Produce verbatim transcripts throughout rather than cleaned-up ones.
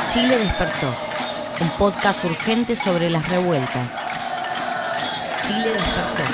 Chile despertó, un podcast urgente sobre las revueltas. Chile despertó.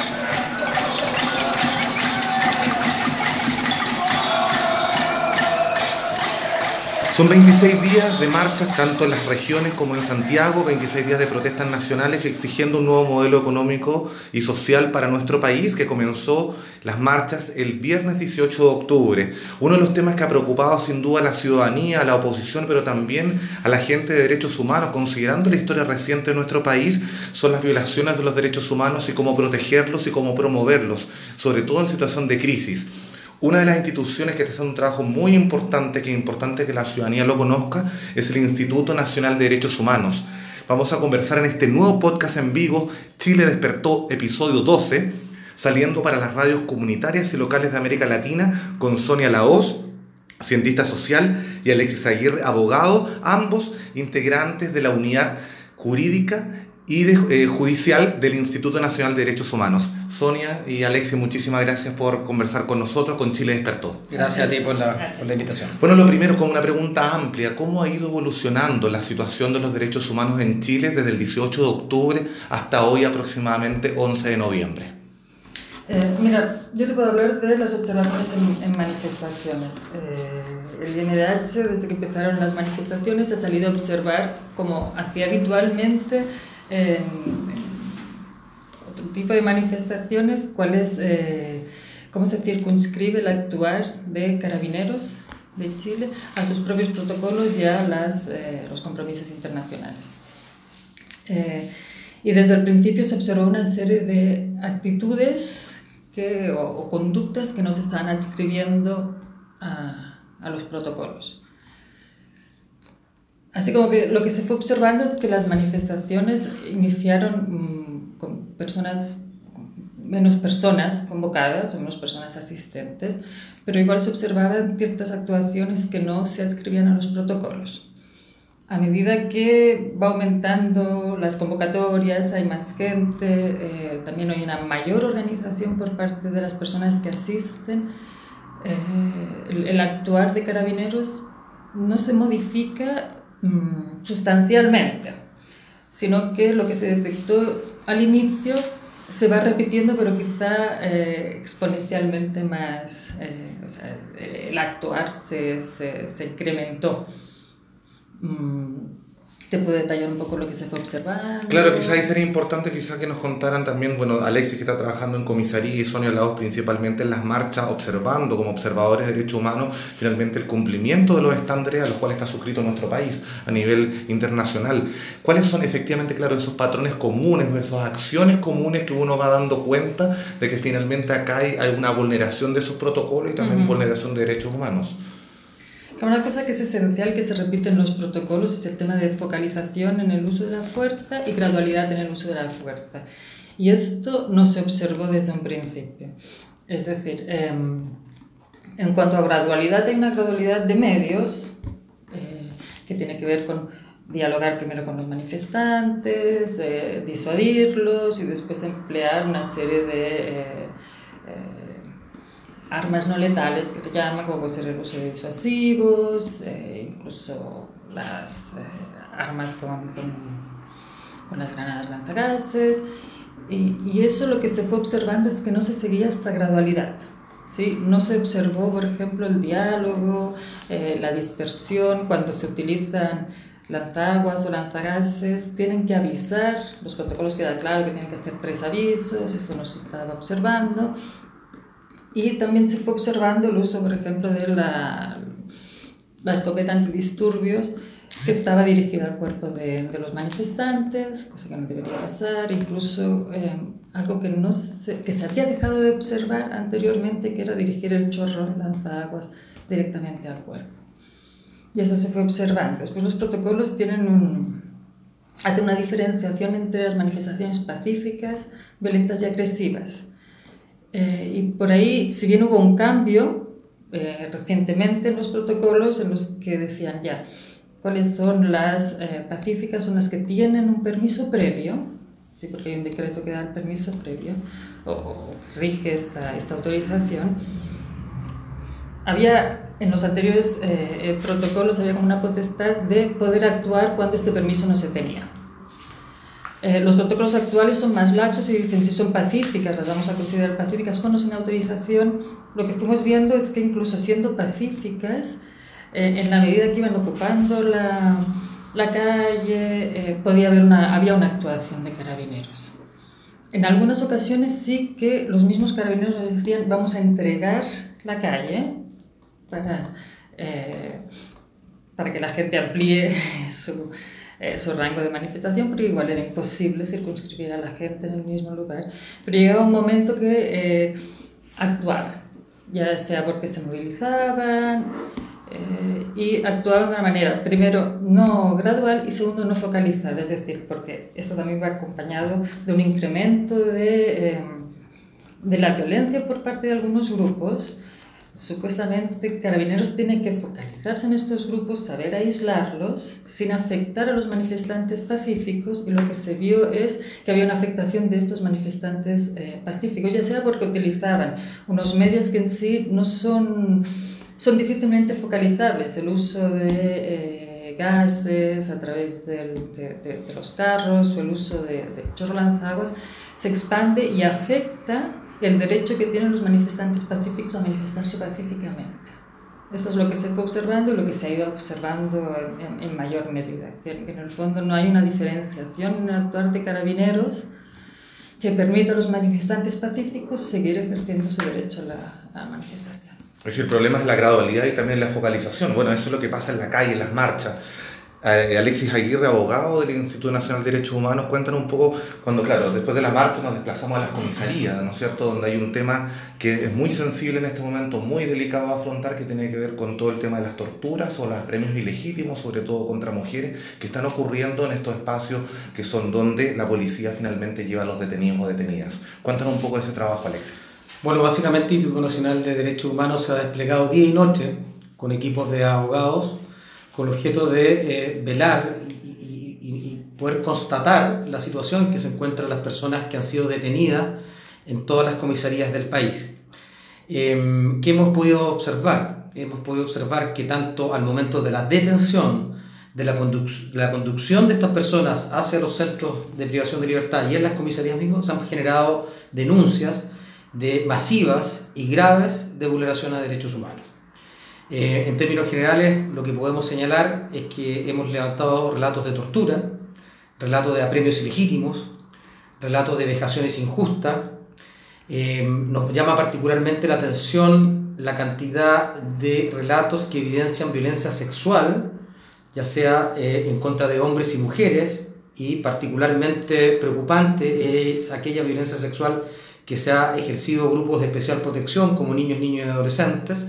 Son veintiséis días de marchas tanto en las regiones como en Santiago, veintiséis días de protestas nacionales exigiendo un nuevo modelo económico y social para nuestro país que comenzó las marchas el viernes dieciocho de octubre. Uno de los temas que ha preocupado sin duda a la ciudadanía, a la oposición, pero también a la gente de derechos humanos, considerando la historia reciente de nuestro país, son las violaciones de los derechos humanos y cómo protegerlos y cómo promoverlos, sobre todo en situación de crisis. Una de las instituciones que está haciendo un trabajo muy importante, que es importante que la ciudadanía lo conozca, es el Instituto Nacional de Derechos Humanos. Vamos a conversar en este nuevo podcast en vivo, Chile Despertó, episodio doce, saliendo para las radios comunitarias y locales de América Latina, con Sonia Lahoz, cientista social, y Alexis Aguirre, abogado, ambos integrantes de la unidad jurídica y de, eh, judicial del Instituto Nacional de Derechos Humanos. Sonia y Alexis, muchísimas gracias por conversar con nosotros, con Chile Despertó. Gracias a ti por la, por la invitación. Bueno, lo primero, con una pregunta amplia, ¿cómo ha ido evolucionando la situación de los derechos humanos en Chile desde el dieciocho de octubre hasta hoy aproximadamente once de noviembre? Eh, mira, yo te puedo hablar de las observaciones en, en manifestaciones. Eh, el I N D H, desde que empezaron las manifestaciones, ha salido a observar, como hacía habitualmente en, en otro tipo de manifestaciones, cuál es, eh, cómo se circunscribe el actuar de carabineros de Chile a sus propios protocolos y a las, eh, los compromisos internacionales. Eh, y desde el principio se observó una serie de actitudes que, o, o conductas que no se estaban adscribiendo a, a los protocolos. Así como que lo que se fue observando es que las manifestaciones iniciaron mmm, con personas, menos personas convocadas o menos personas asistentes, pero igual se observaban ciertas actuaciones que no se adscribían a los protocolos. A medida que va aumentando las convocatorias, hay más gente, eh, también hay una mayor organización por parte de las personas que asisten, eh, el, el actuar de carabineros no se modifica mmm, sustancialmente, sino que lo que se detectó al inicio se va repitiendo, pero quizá eh, exponencialmente más, eh, o sea, el actuar se, se, se incrementó. ¿Te puedo detallar un poco lo que se fue observando? Claro, quizá ahí sería importante quizá que nos contaran también, bueno, Alexis, que está trabajando en comisaría, y Sonia Lahoz principalmente en las marchas, observando como observadores de derechos humanos finalmente el cumplimiento de los estándares a los cuales está suscrito nuestro país a nivel internacional. ¿Cuáles son efectivamente, claro, esos patrones comunes o esas acciones comunes que uno va dando cuenta de que finalmente acá hay, hay una vulneración de esos protocolos y también uh-huh. vulneración de derechos humanos? Una cosa que es esencial, que se repite en los protocolos, es el tema de focalización en el uso de la fuerza y gradualidad en el uso de la fuerza. Y esto no se observó desde un principio. Es decir, eh, en cuanto a gradualidad, hay una gradualidad de medios eh, que tiene que ver con dialogar primero con los manifestantes, eh, disuadirlos y después emplear una serie de Eh, eh, armas no letales, que se llama, como puede ser el uso de disuasivos, eh, incluso las eh, armas con, con, con las granadas lanzagases, y, y eso lo que se fue observando es que no se seguía esta gradualidad, ¿sí? No se observó, por ejemplo, el diálogo, eh, la dispersión. Cuando se utilizan lanzaguas o lanzagases, tienen que avisar, los protocolos queda claro que tienen que hacer tres avisos, eso no se estaba observando. Y también se fue observando el uso, por ejemplo, de la, la escopeta antidisturbios, que estaba dirigida al cuerpo de, de los manifestantes, cosa que no debería pasar, incluso eh, algo que, no se, que se había dejado de observar anteriormente, que era dirigir el chorro lanzaguas directamente al cuerpo. Y eso se fue observando. Después los protocolos tienen un, hacen una diferenciación entre las manifestaciones pacíficas, violentas y agresivas. Eh, y por ahí, si bien hubo un cambio eh, recientemente en los protocolos en los que decían ya cuáles son las eh, pacíficas, son las que tienen un permiso previo, ¿sí? Porque hay un decreto que da el permiso previo o, o rige esta, esta autorización. Había en los anteriores eh, protocolos había como una potestad de poder actuar cuando este permiso no se tenía. Eh, los protocolos actuales son más laxos y dicen si son pacíficas, las vamos a considerar pacíficas con o sin autorización. Lo que estamos viendo es que incluso siendo pacíficas, eh, en la medida que iban ocupando la, la calle, eh, podía haber una, había una actuación de carabineros. En algunas ocasiones sí que los mismos carabineros nos decían vamos a entregar la calle para, eh, para que la gente amplíe su... su rango de manifestación, porque igual era imposible circunscribir a la gente en el mismo lugar, pero llegaba un momento que eh, actuaban, ya sea porque se movilizaban eh, y actuaban de una manera, primero, no gradual y segundo, no focalizada, es decir, porque esto también va acompañado de un incremento de, eh, de la violencia por parte de algunos grupos. Supuestamente Carabineros tiene que focalizarse en estos grupos, saber aislarlos sin afectar a los manifestantes pacíficos, y lo que se vio es que había una afectación de estos manifestantes eh, pacíficos, ya sea porque utilizaban unos medios que en sí no son, son difícilmente focalizables, el uso de eh, gases a través del, de, de, de los carros o el uso de, de chorro lanzaguas, se expande y afecta el derecho que tienen los manifestantes pacíficos a manifestarse pacíficamente. Esto es lo que se fue observando y lo que se ha ido observando en, en mayor medida, que en el fondo no hay una diferenciación en el actuar de Carabineros que permita a los manifestantes pacíficos seguir ejerciendo su derecho a la, a la manifestación. Es decir, el problema es la gradualidad y también la focalización. Bueno, eso es lo que pasa en la calle, en las marchas. Eh, Alexis Aguirre, abogado del Instituto Nacional de Derechos Humanos, cuéntanos un poco cuando, claro, después de la marcha nos desplazamos a las comisarías, ¿no es cierto?, donde hay un tema que es muy sensible en este momento, muy delicado a afrontar, que tiene que ver con todo el tema de las torturas o los premios ilegítimos, sobre todo contra mujeres, que están ocurriendo en estos espacios que son donde la policía finalmente lleva a los detenidos o detenidas. Cuéntanos un poco de ese trabajo, Alexis. Bueno, básicamente el Instituto Nacional de Derechos Humanos se ha desplegado día y noche con equipos de abogados con el objeto de eh, velar y, y, y, y poder constatar la situación en que se encuentran las personas que han sido detenidas en todas las comisarías del país. Eh, ¿Qué hemos podido observar? Hemos podido observar que tanto al momento de la detención, de la, conduc- de la conducción de estas personas hacia los centros de privación de libertad y en las comisarías mismas, se han generado denuncias de masivas y graves de vulneración a derechos humanos. Eh, en términos generales, lo que podemos señalar es que hemos levantado relatos de tortura, relatos de apremios ilegítimos, relatos de vejaciones injustas. Eh, nos llama particularmente la atención la cantidad de relatos que evidencian violencia sexual, ya sea eh, en contra de hombres y mujeres, y particularmente preocupante es aquella violencia sexual que se ha ejercido grupos de especial protección como niños, niños y adolescentes.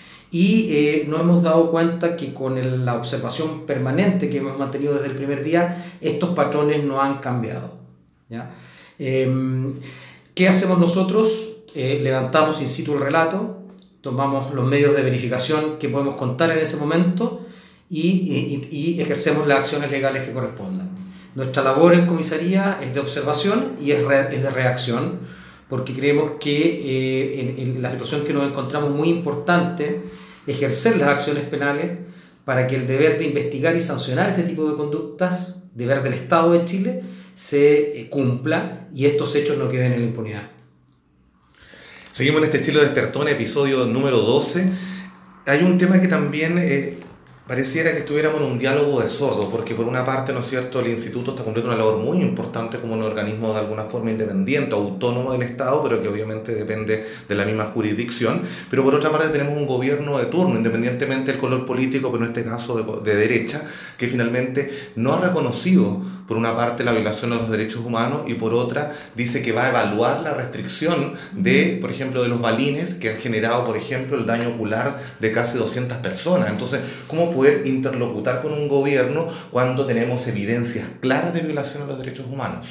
Y eh, nos hemos dado cuenta que con el, la observación permanente que hemos mantenido desde el primer día, estos patrones no han cambiado, ¿ya? Eh, ¿Qué hacemos nosotros? Eh, levantamos in situ el relato, tomamos los medios de verificación que podemos contar en ese momento y, y, y ejercemos las acciones legales que correspondan. Nuestra labor en comisaría es de observación y es, re, es de reacción, porque creemos que eh, en, en la situación que nos encontramos muy importante ejercer las acciones penales para que el deber de investigar y sancionar este tipo de conductas, deber del Estado de Chile, se eh, cumpla y estos hechos no queden en la impunidad. Seguimos en este Chile Despertó, en episodio número doce. Hay un tema que también eh, pareciera que estuviéramos en un diálogo de sordos, porque por una parte, ¿no es cierto?, el instituto está cumpliendo una labor muy importante como un organismo de alguna forma independiente, autónomo del Estado, pero que obviamente depende de la misma jurisdicción, pero por otra parte tenemos un gobierno de turno, independientemente del color político, pero en este caso de, de derecha, que finalmente no ha reconocido por una parte la violación de los derechos humanos y por otra dice que va a evaluar la restricción de, por ejemplo, de los balines que han generado, por ejemplo, el daño ocular de casi doscientas personas. Entonces, ¿cómo poder interlocutar con un gobierno cuando tenemos evidencias claras de violación a los derechos humanos?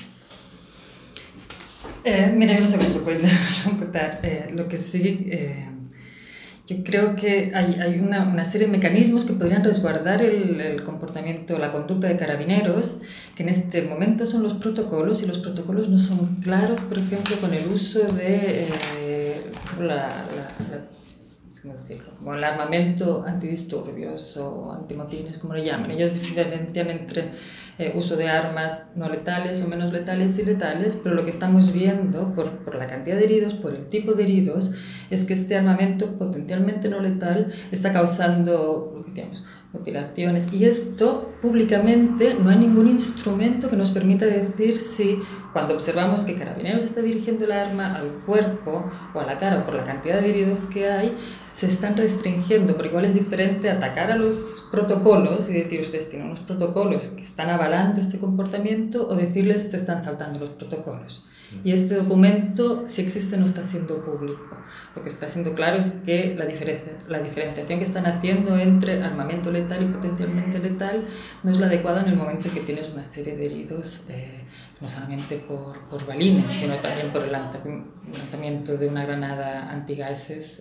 Eh, mira, yo no sé cómo se puede contar. Eh, lo que sí, eh, yo creo que hay, hay una, una serie de mecanismos que podrían resguardar el, el comportamiento, la conducta de Carabineros, que en este momento son los protocolos, y los protocolos no son claros, por ejemplo, con el uso de eh, la, la, la ¿cómo decirlo? Como el armamento antidisturbios o antimotines, como lo llaman. Ellos diferencian entre eh, uso de armas no letales o menos letales y letales, pero lo que estamos viendo por, por la cantidad de heridos, por el tipo de heridos, es que este armamento potencialmente no letal está causando, lo que decíamos, mutilaciones, y esto públicamente no hay ningún instrumento que nos permita decir si cuando observamos que Carabineros está dirigiendo el arma al cuerpo o a la cara por la cantidad de heridos que hay, se están restringiendo, porque igual es diferente atacar a los protocolos y decir ustedes tienen unos protocolos que están avalando este comportamiento o decirles se están saltando los protocolos. Y este documento, si existe, no está siendo público. Lo que está siendo claro es que la, diferencia, la diferenciación que están haciendo entre armamento letal y potencialmente letal no es la adecuada en el momento en que tienes una serie de heridos, eh, no solamente por, por balines, sino también por el lanzamiento de una granada antigases eh,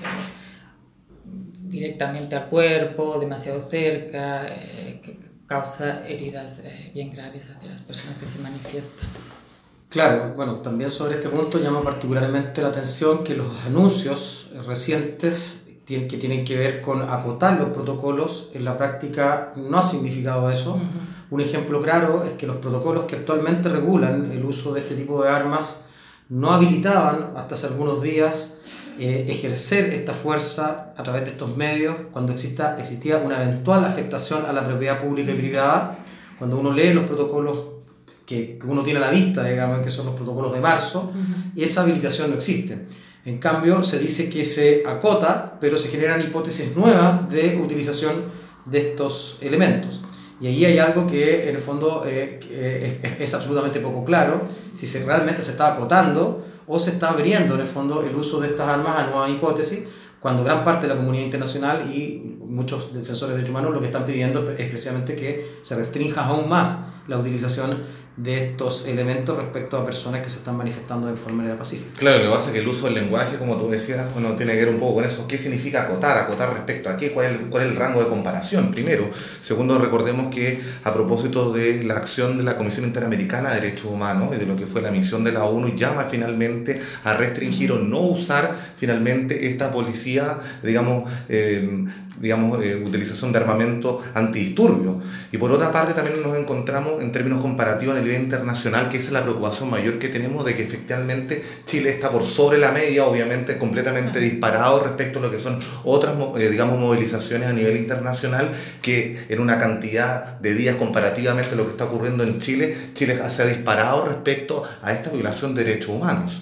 directamente al cuerpo, demasiado cerca, eh, que causa heridas eh, bien graves hacia las personas que se manifiestan. Claro, bueno, también sobre este punto llama particularmente la atención que los anuncios recientes que tienen que ver con acotar los protocolos, en la práctica no ha significado eso. Uh-huh. Un ejemplo claro es que los protocolos que actualmente regulan el uso de este tipo de armas no habilitaban hasta hace algunos días eh, ejercer esta fuerza a través de estos medios cuando exista, existía una eventual afectación a la propiedad pública y privada. Cuando uno lee los protocolos que uno tiene a la vista, digamos, que son los protocolos de marzo, uh-huh. y esa habilitación no existe. En cambio, se dice que se acota, pero se generan hipótesis nuevas de utilización de estos elementos. Y ahí hay algo que, en el fondo, eh, es, es absolutamente poco claro, si se, realmente se está acotando o se está abriendo, en el fondo, el uso de estas armas a nuevas hipótesis, cuando gran parte de la comunidad internacional y muchos defensores de derechos humanos lo que están pidiendo es precisamente que se restrinja aún más la utilización de estos elementos respecto a personas que se están manifestando de manera pacífica. Claro, lo que pasa es que el uso del lenguaje, como tú decías, bueno, tiene que ver un poco con eso. ¿Qué significa acotar? ¿Acotar respecto a qué? ¿Cuál es el, cuál es el rango de comparación? Primero. Segundo, recordemos que a propósito de la acción de la Comisión Interamericana de Derechos Humanos y de lo que fue la misión de la ONU, llama finalmente a restringir o no usar finalmente esta policía, digamos, eh, digamos eh, utilización de armamento antidisturbios. Y por otra parte también nos encontramos en términos comparativos a nivel internacional, que esa es la preocupación mayor que tenemos, de que efectivamente Chile está por sobre la media, obviamente completamente disparado respecto a lo que son otras eh, digamos movilizaciones a nivel internacional, que en una cantidad de días comparativamente lo que está ocurriendo en Chile, Chile se ha disparado respecto a esta violación de derechos humanos.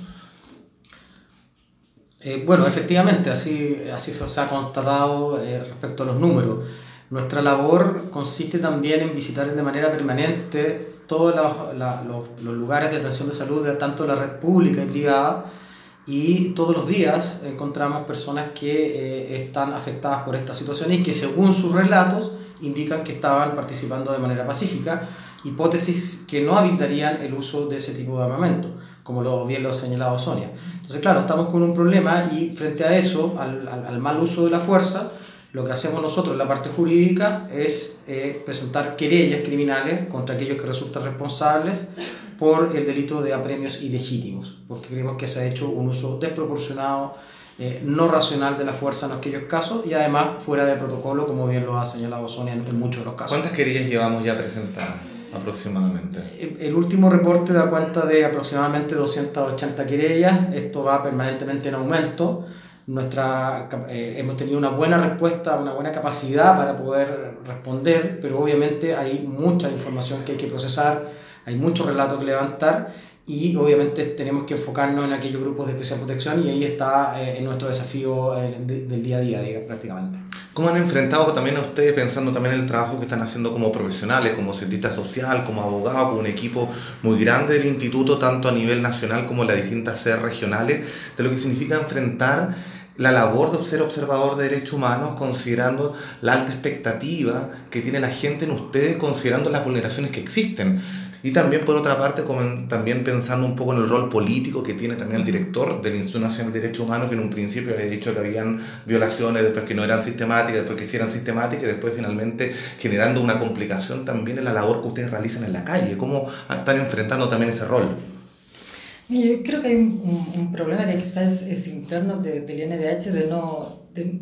Eh, bueno, efectivamente, así, así se ha constatado eh, respecto a los números. Nuestra labor consiste también en visitar de manera permanente todos los, la, los, los lugares de atención de salud de tanto la red pública y privada, y todos los días encontramos personas que eh, están afectadas por esta situación y que según sus relatos indican que estaban participando de manera pacífica, hipótesis que no habilitarían el uso de ese tipo de armamento, como lo, bien lo ha señalado Sonia. Entonces, claro, estamos con un problema y frente a eso, al, al, al mal uso de la fuerza, lo que hacemos nosotros en la parte jurídica es eh, presentar querellas criminales contra aquellos que resultan responsables por el delito de apremios ilegítimos, porque creemos que se ha hecho un uso desproporcionado, eh, no racional de la fuerza en aquellos casos y además fuera de protocolo, como bien lo ha señalado Sonia en, en muchos de los casos. ¿Cuántas querellas llevamos ya presentadas aproximadamente? El, el último reporte da cuenta de aproximadamente doscientas ochenta querellas, esto va permanentemente en aumento. Nuestra, eh, hemos tenido una buena respuesta, una buena capacidad para poder responder, pero obviamente hay mucha información que hay que procesar, hay muchos relatos que levantar y obviamente tenemos que enfocarnos en aquellos grupos de especial protección y ahí está eh, nuestro desafío eh, de, del día a día, digamos, prácticamente. ¿Cómo han enfrentado también a ustedes, pensando también en el trabajo que están haciendo como profesionales, como cientista social, como abogado, con un equipo muy grande del instituto, tanto a nivel nacional como en las distintas sedes regionales, de lo que significa enfrentar la labor de ser observador de derechos humanos, considerando la alta expectativa que tiene la gente en ustedes, considerando las vulneraciones que existen? Y también, por otra parte, como también pensando un poco en el rol político que tiene también el director del Instituto Nacional de Derechos Humanos, que en un principio había dicho que habían violaciones, después que no eran sistemáticas, después que sí eran sistemáticas, y después finalmente generando una complicación también en la labor que ustedes realizan en la calle. ¿Cómo están enfrentando también ese rol? Yo creo que hay un, un, un problema que quizás es interno de, del I N D H de no, de,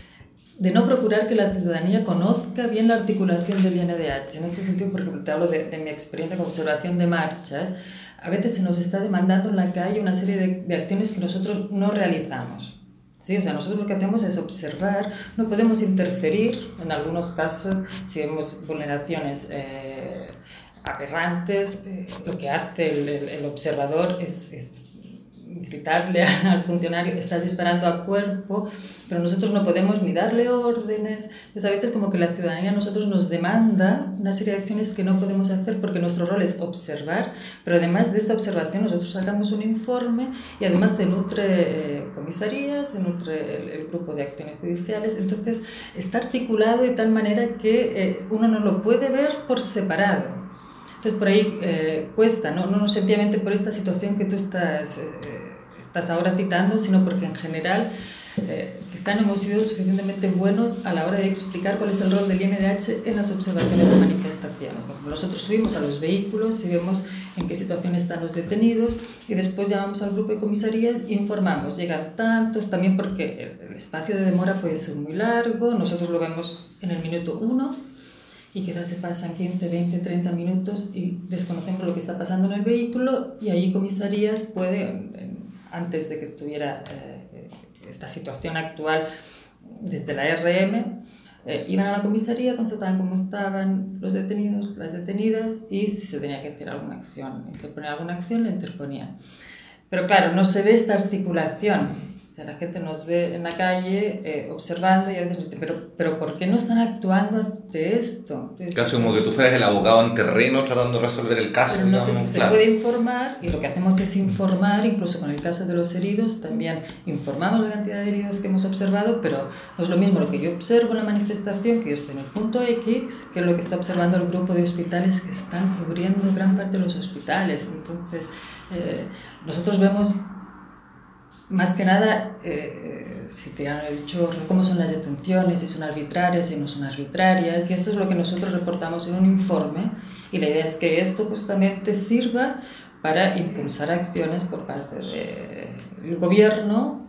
de no procurar que la ciudadanía conozca bien la articulación del I N D H. En este sentido, por ejemplo, te hablo de, de mi experiencia con observación de marchas. A veces se nos está demandando en la calle una serie de, de acciones que nosotros no realizamos. ¿Sí? O sea, nosotros lo que hacemos es observar, no podemos interferir, en algunos casos, si vemos vulneraciones eh, aberrantes, eh, lo que hace el, el, el observador es, es gritarle al funcionario, estás disparando a cuerpo, pero nosotros no podemos ni darle órdenes. Entonces, a veces como que la ciudadanía a nosotros nos demanda una serie de acciones que no podemos hacer porque nuestro rol es observar, pero además de esta observación nosotros sacamos un informe y además se nutre eh, comisarías, se nutre el, el grupo de acciones judiciales. Entonces está articulado de tal manera que eh, uno no lo puede ver por separado. Entonces por ahí eh, cuesta, ¿no? no sencillamente por esta situación que tú estás, eh, estás ahora citando, sino porque en general eh, quizá no hemos sido suficientemente buenos a la hora de explicar cuál es el rol del I N D H en las observaciones de manifestaciones. Nosotros subimos a los vehículos y vemos en qué situación están los detenidos y después llamamos al grupo de comisarías e informamos. Llegan tantos, también porque el espacio de demora puede ser muy largo, nosotros lo vemos en el minuto uno, y quizás se pasan quince, veinte, treinta minutos y desconocemos lo que está pasando en el vehículo y ahí comisarías puede, antes de que estuviera eh, esta situación actual desde la R M, eh, iban a la comisaría, constataban cómo estaban los detenidos, las detenidas y si se tenía que hacer alguna acción, interponer alguna acción, la interponían. Pero claro, no se ve esta articulación. O sea, la gente nos ve en la calle eh, observando y a veces nos dice, pero, pero ¿por qué no están actuando ante esto? Entonces, casi como que tú fueras el abogado en terreno tratando de resolver el caso. Pero no digamos, se, claro. se puede informar y lo que hacemos es informar, incluso con el caso de los heridos, también informamos la cantidad de heridos que hemos observado, pero no es lo mismo lo que yo observo en la manifestación, que yo estoy en el punto X, que lo que está observando el grupo de hospitales que están cubriendo gran parte de los hospitales. Entonces, eh, nosotros vemos más que nada, eh, si tiran el chorro, cómo son las detenciones, si son arbitrarias, si no son arbitrarias, y esto es lo que nosotros reportamos en un informe, y la idea es que esto justamente sirva para impulsar acciones por parte del gobierno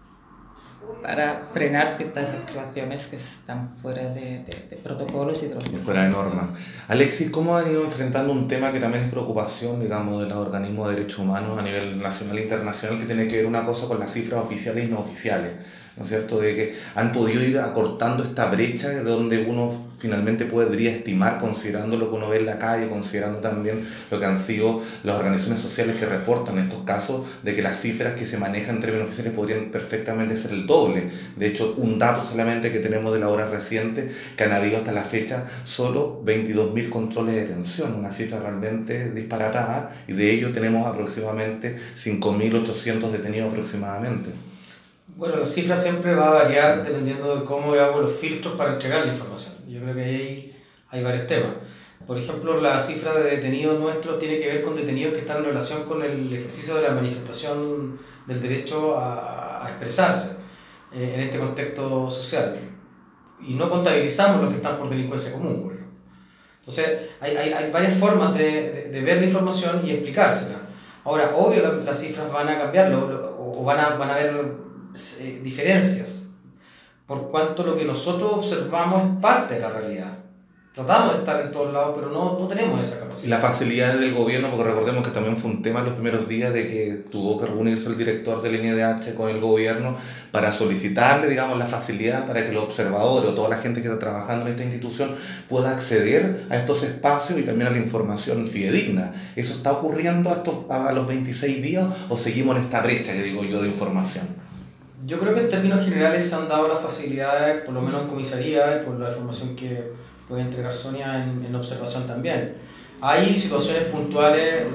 para frenar ciertas actuaciones que están fuera de, de, de protocolos y de los fuera de normas. Alexis, ¿cómo han ido enfrentando un tema que también es preocupación, digamos, de los organismos de derechos humanos a nivel nacional e internacional, que tiene que ver una cosa con las cifras oficiales y no oficiales? ¿No es cierto? De que han podido ir acortando esta brecha de donde uno finalmente podría estimar, considerando lo que uno ve en la calle, considerando también lo que han sido las organizaciones sociales que reportan estos casos, de que las cifras que se manejan en términos oficiales podrían perfectamente ser el doble. De hecho, un dato solamente que tenemos de la hora reciente, que han habido hasta la fecha solo veintidós mil controles de detención, una cifra realmente disparatada, y de ello tenemos aproximadamente cinco mil ochocientos detenidos aproximadamente. Bueno, la cifra siempre va a variar dependiendo de cómo hago los filtros para entregar la información. Yo creo que ahí hay varios temas. Por ejemplo, la cifra de detenidos nuestros tiene que ver con detenidos que están en relación con el ejercicio de la manifestación del derecho a, a expresarse eh, en este contexto social. Y no contabilizamos los que están por delincuencia común, por ejemplo. Entonces, hay, hay, hay varias formas de, de, de ver la información y explicársela. Ahora, obvio, la, las cifras van a cambiar lo, lo, o van a, van a haber Eh, diferencias, por cuanto lo que nosotros observamos es parte de la realidad. Tratamos de estar en todos lados, pero no, no tenemos esa capacidad. La facilidad del gobierno, porque recordemos que también fue un tema en los primeros días de que tuvo que reunirse el director del I N D H con el gobierno para solicitarle, digamos, la facilidad para que los observadores o toda la gente que está trabajando en esta institución pueda acceder a estos espacios y también a la información fidedigna. ¿Eso está ocurriendo a, estos, a los veintiséis días o seguimos en esta brecha, que digo yo, de información? Yo creo que en términos generales se han dado las facilidades, por lo menos en comisaría y por la información que puede entregar Sonia en, en observación también. Hay situaciones puntuales,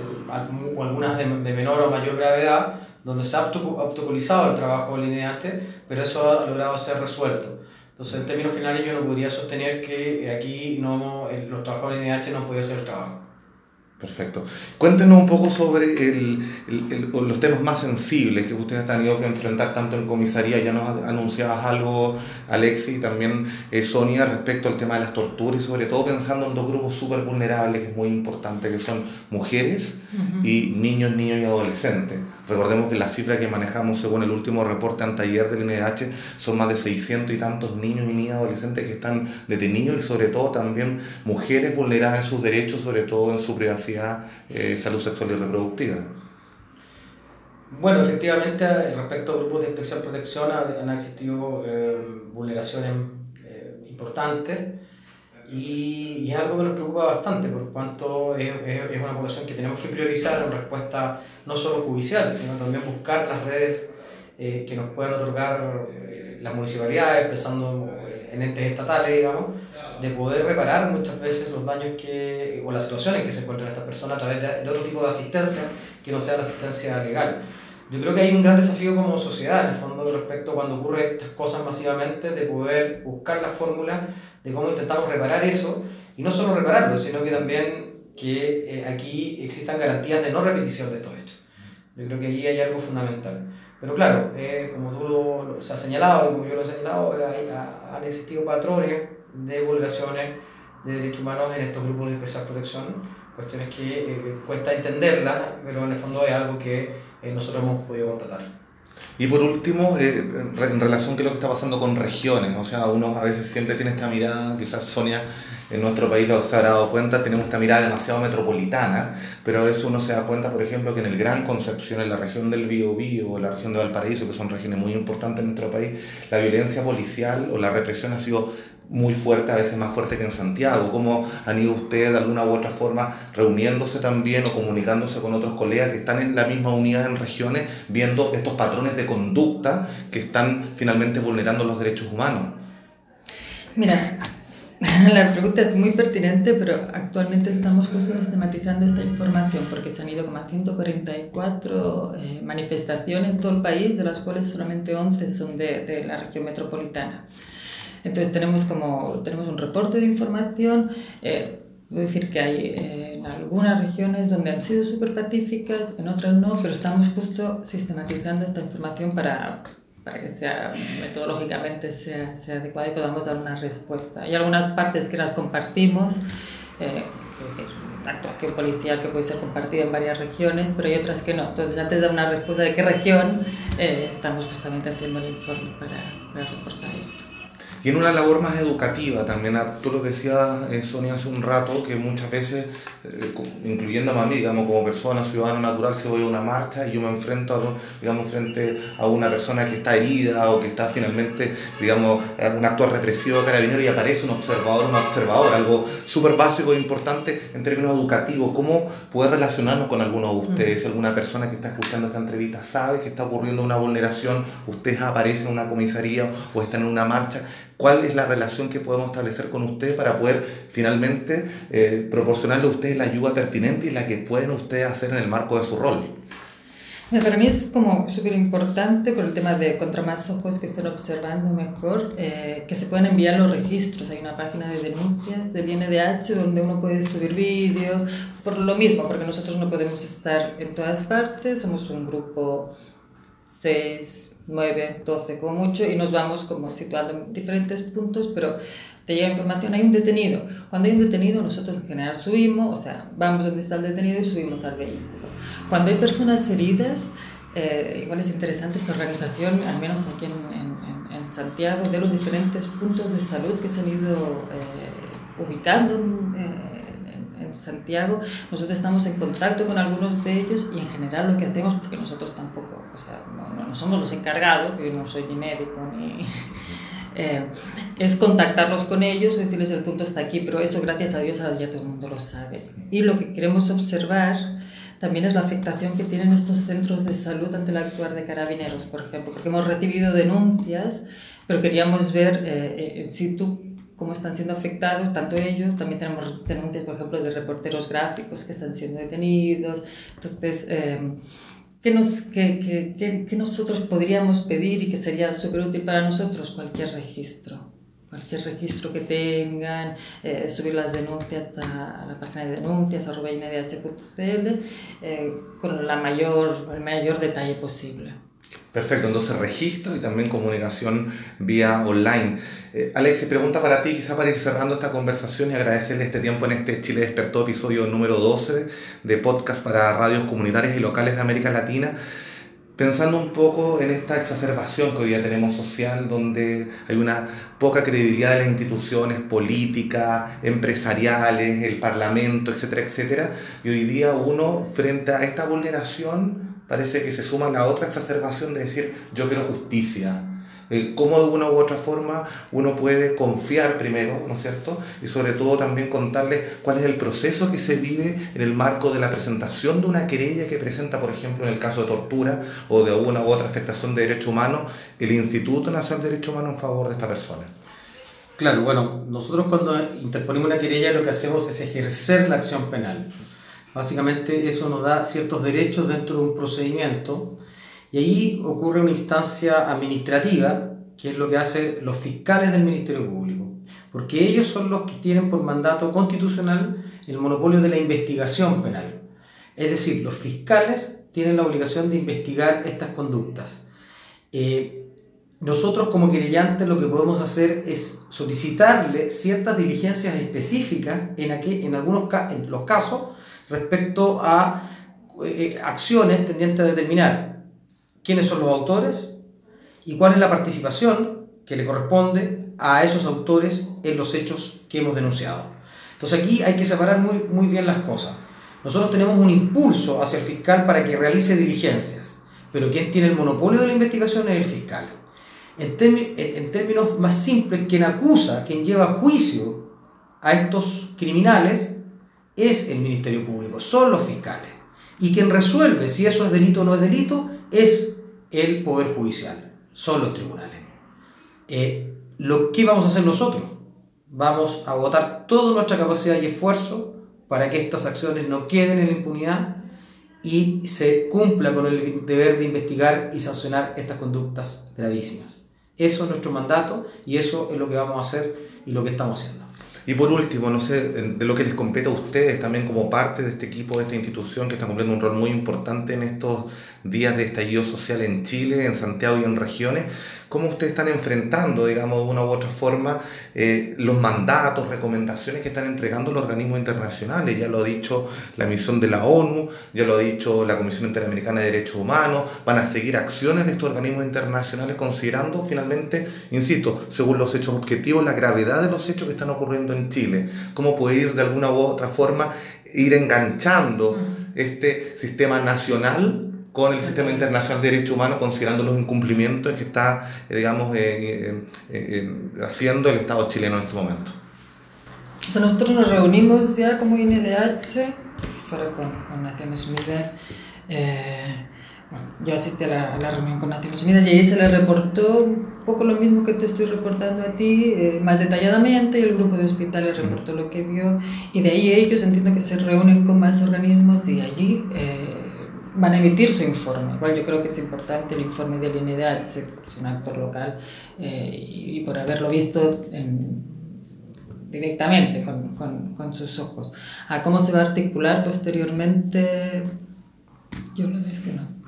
o algunas de, de menor o mayor gravedad, donde se ha obstaculizado el trabajo del I N D H, pero eso ha logrado ser resuelto. Entonces, en términos generales, yo no podría sostener que aquí no, los trabajadores del I N D H no han podido hacer el trabajo. Perfecto. Cuéntenos un poco sobre el, el, el, los temas más sensibles que ustedes han tenido que enfrentar tanto en comisaría. Ya nos anunciabas algo, Alexis, y también eh, Sonia, respecto al tema de las torturas y sobre todo pensando en dos grupos súper vulnerables, que es muy importante, que son mujeres uh-huh. y niños, niños y adolescentes. Recordemos que la cifra que manejamos según el último reporte anteayer del I N D H son más de seiscientos y tantos niños y niñas adolescentes que están detenidos y sobre todo también mujeres vulneradas en sus derechos, sobre todo en su privacidad, eh, salud sexual y reproductiva. Bueno, efectivamente, respecto a grupos de especial protección han existido eh, vulneraciones eh, importantes y, y es algo que nos preocupa bastante por cuanto es, es, es una población que tenemos que priorizar en respuesta no solo judicial, sino también buscar las redes eh, que nos puedan otorgar eh, las municipalidades, pensando en entes estatales, digamos, de poder reparar muchas veces los daños que, o las situaciones que se encuentran estas personas a través de, de otro tipo de asistencia que no sea la asistencia legal. Yo creo que hay un gran desafío como sociedad, en el fondo, respecto a cuando ocurren estas cosas masivamente, de poder buscar la fórmula de cómo intentamos reparar eso, y no solo repararlo, sino que también que eh, aquí existan garantías de no repetición de estos hechos. Yo creo que ahí hay algo fundamental. Pero claro, eh, como tú lo, lo has señalado y como yo lo he señalado, eh, hay, ha, han existido patrones de vulneraciones de derechos humanos en estos grupos de especial protección, cuestiones que eh, cuesta entenderlas, pero en el fondo es algo que eh, nosotros hemos podido constatar. Y por último, eh, en relación con lo que está pasando con regiones, o sea, uno a veces siempre tiene esta mirada, quizás Sonia en nuestro país lo se habrá dado cuenta, tenemos esta mirada demasiado metropolitana, pero a veces uno se da cuenta, por ejemplo, que en el Gran Concepción, en la región del Biobío o la región de Valparaíso, que son regiones muy importantes en nuestro país, la violencia policial o la represión ha sido muy fuerte, a veces más fuerte que en Santiago. ¿Cómo han ido ustedes de alguna u otra forma reuniéndose también o comunicándose con otros colegas que están en la misma unidad en regiones, viendo estos patrones de conducta que están finalmente vulnerando los derechos humanos? Mira, la pregunta es muy pertinente, pero actualmente estamos justo sistematizando esta información porque se han ido como a ciento cuarenta y cuatro eh, manifestaciones en todo el país, de las cuales solamente once son de, de la región metropolitana. Entonces tenemos, como, tenemos un reporte de información, eh, voy a decir que hay eh, en algunas regiones donde han sido súper pacíficas, en otras no, pero estamos justo sistematizando esta información para, para que sea metodológicamente sea, sea adecuada y podamos dar una respuesta. Hay algunas partes que las compartimos, eh, es decir, la actuación policial que puede ser compartida en varias regiones, pero hay otras que no. Entonces, antes de dar una respuesta de qué región, eh, estamos justamente haciendo el informe para, para reportar esto. Y en una labor más educativa también, tú lo decías, eh, Sonia, hace un rato, que muchas veces, eh, incluyéndome a mí, digamos, como persona, ciudadano natural, si voy a una marcha y yo me enfrento, a, digamos, frente a una persona que está herida o que está finalmente, digamos, en un acto represivo de carabinero y aparece un observador, una observadora, algo súper básico e importante en términos educativos. ¿Cómo poder relacionarnos con alguno de ustedes? Si alguna persona que está escuchando esta entrevista sabe que está ocurriendo una vulneración, ustedes aparecen en una comisaría o están en una marcha, ¿cuál es la relación que podemos establecer con ustedes para poder finalmente eh, proporcionarle a ustedes la ayuda pertinente y la que pueden ustedes hacer en el marco de su rol? Para mí es como súper importante por el tema de contra más ojos que estén observando mejor, eh, que se puedan enviar los registros. Hay una página de denuncias del I N D H donde uno puede subir vídeos, por lo mismo, porque nosotros no podemos estar en todas partes, somos un grupo seis, nueve, doce como mucho y nos vamos como situando en diferentes puntos, pero te llega información, hay un detenido. Cuando hay un detenido nosotros en general subimos, o sea, vamos donde está el detenido y subimos al vehículo. Cuando hay personas heridas, eh, igual es interesante esta organización, al menos aquí en, en, en Santiago, de los diferentes puntos de salud que se han ido eh, ubicando en, eh, en Santiago. Nosotros estamos en contacto con algunos de ellos y en general lo que hacemos, porque nosotros tampoco, o sea, no, no, no somos los encargados, yo no soy ni médico ni... Eh, es contactarlos con ellos, decirles el punto está aquí, pero eso gracias a Dios ya todo el mundo lo sabe. Y lo que queremos observar también es la afectación que tienen estos centros de salud ante el actuar de carabineros, por ejemplo, porque hemos recibido denuncias, pero queríamos ver eh, en situ cómo están siendo afectados, tanto ellos, también tenemos denuncias, por ejemplo, de reporteros gráficos que están siendo detenidos. Entonces, eh, ¿qué, nos, qué, qué, qué, qué nosotros podríamos pedir y que sería súper útil para nosotros? Cualquier registro. cualquier registro que tengan, eh, subir las denuncias a, a la página de denuncias, arroba I N D H punto C L, eh, con la mayor, el mayor detalle posible. Perfecto, entonces registro y también comunicación vía online. Eh, Alex, pregunta para ti, quizá para ir cerrando esta conversación y agradecerle este tiempo en este Chile Despertó, episodio número doce de podcast para radios comunitarias y locales de América Latina. Pensando un poco en esta exacerbación que hoy día tenemos social, donde hay una poca credibilidad de las instituciones políticas, empresariales, el parlamento, etcétera, etcétera, y hoy día uno, frente a esta vulneración, parece que se suma la otra exacerbación de decir, yo quiero justicia. Eh, cómo de una u otra forma uno puede confiar primero, ¿no es cierto? Y sobre todo también contarles cuál es el proceso que se vive en el marco de la presentación de una querella que presenta, por ejemplo, en el caso de tortura o de una u otra afectación de derechos humanos, el Instituto Nacional de Derechos Humanos en favor de esta persona. Claro, bueno, nosotros cuando interponemos una querella lo que hacemos es ejercer la acción penal. Básicamente eso nos da ciertos derechos dentro de un procedimiento. Y ahí ocurre una instancia administrativa, que es lo que hacen los fiscales del Ministerio Público, porque ellos son los que tienen por mandato constitucional el monopolio de la investigación penal. Es decir, los fiscales tienen la obligación de investigar estas conductas. Eh, nosotros como querellantes lo que podemos hacer es solicitarle ciertas diligencias específicas en, aquel, en algunos en los casos respecto a eh, acciones tendientes a determinar quiénes son los autores y cuál es la participación que le corresponde a esos autores en los hechos que hemos denunciado. Entonces aquí hay que separar muy, muy bien las cosas. Nosotros tenemos un impulso hacia el fiscal para que realice diligencias, pero quien tiene el monopolio de la investigación es el fiscal. En, term- en términos más simples, quien acusa, quien lleva a juicio a estos criminales es el Ministerio Público, son los fiscales. Y quien resuelve si eso es delito o no es delito es el Poder Judicial, son los tribunales. Eh, lo que vamos a hacer nosotros, vamos a agotar toda nuestra capacidad y esfuerzo para que estas acciones no queden en la impunidad y se cumpla con el deber de investigar y sancionar estas conductas gravísimas. Eso es nuestro mandato y eso es lo que vamos a hacer y lo que estamos haciendo. Y por último, no sé, de lo que les compete a ustedes también como parte de este equipo, de esta institución que está cumpliendo un rol muy importante en estos días de estallido social en Chile, en Santiago y en regiones, ¿cómo ustedes están enfrentando, digamos, de una u otra forma, eh, los mandatos, recomendaciones que están entregando los organismos internacionales? Ya lo ha dicho la misión de la ONU, ya lo ha dicho la Comisión Interamericana de Derechos Humanos, van a seguir acciones de estos organismos internacionales considerando finalmente, insisto, según los hechos objetivos, la gravedad de los hechos que están ocurriendo en Chile. ¿Cómo puede ir de alguna u otra forma ir enganchando este sistema nacional con el sistema internacional de derechos humanos, considerando los incumplimientos que está, eh, digamos, eh, eh, eh, haciendo el Estado chileno en este momento? O sea, nosotros nos reunimos ya como I N D H, fuera con, con Naciones Unidas. Eh, bueno, yo asistí a la, a la reunión con Naciones Unidas y ahí se le reportó un poco lo mismo que te estoy reportando a ti, eh, más detalladamente, y el grupo de hospitales reportó lo que vio, y de ahí ellos entiendo que se reúnen con más organismos y allí eh, van a emitir su informe. Igual yo creo que es importante el informe del I N D H, por ser un actor local eh, y, y por haberlo visto en, directamente con, con, con sus ojos. A cómo se va a articular posteriormente, yo la verdad es que no.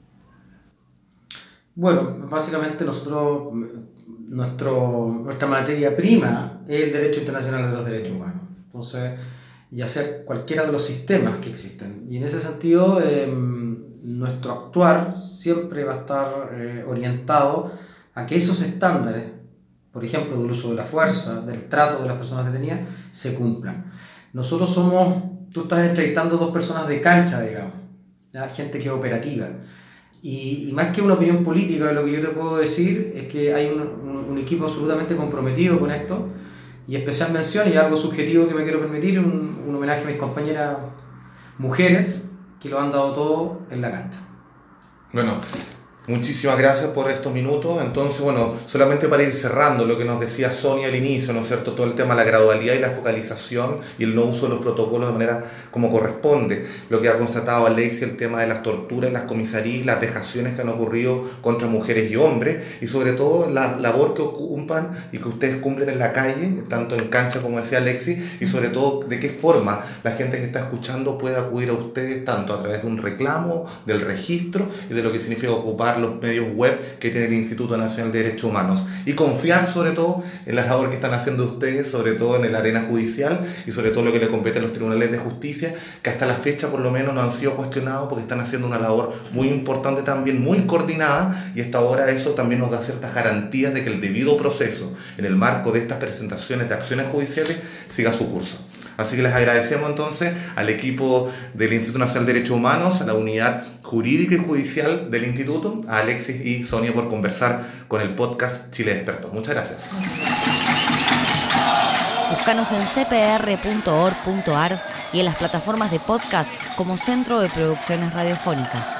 Bueno, básicamente nosotros, nuestro, nuestra materia prima es el derecho internacional de los derechos humanos. Entonces, ya sea cualquiera de los sistemas que existen. Y en ese sentido, eh, nuestro actuar siempre va a estar eh, orientado a que esos estándares, por ejemplo, del uso de la fuerza, del trato de las personas detenidas, se cumplan. Nosotros somos, tú estás entrevistando dos personas de cancha, digamos, ¿ya? Gente que es operativa. Y, y más que una opinión política, lo que yo te puedo decir es que hay un, un, un equipo absolutamente comprometido con esto. Y especial mención, y algo subjetivo que me quiero permitir, un, un homenaje a mis compañeras mujeres que lo han dado todo en la cancha. Bueno, Muchísimas gracias por estos minutos. Entonces, bueno, solamente para ir cerrando lo que nos decía Sonia al inicio, ¿no es cierto? Todo el tema de la gradualidad y la focalización y el no uso de los protocolos de manera como corresponde. Lo que ha constatado Alexis, el tema de las torturas en las comisarías, las vejaciones que han ocurrido contra mujeres y hombres, y sobre todo la labor que ocupan y que ustedes cumplen en la calle, tanto en cancha como decía Alexis, y sobre todo de qué forma la gente que está escuchando puede acudir a ustedes, tanto a través de un reclamo, del registro y de lo que significa ocupar los medios web que tiene el Instituto Nacional de Derechos Humanos, y confiar sobre todo en la labor que están haciendo ustedes, sobre todo en el arena judicial y sobre todo lo que le compete a los tribunales de justicia, que hasta la fecha por lo menos no han sido cuestionados porque están haciendo una labor muy importante también, muy coordinada, y hasta ahora eso también nos da ciertas garantías de que el debido proceso en el marco de estas presentaciones de acciones judiciales siga su curso. Así que les agradecemos entonces al equipo del Instituto Nacional de Derechos Humanos, a la unidad jurídica y judicial del Instituto, a Alexis y Sonia por conversar con el podcast Chile Despertó. Muchas gracias. Búscanos en c p r punto org punto a r y en las plataformas de podcast como Centro de Producciones Radiofónicas.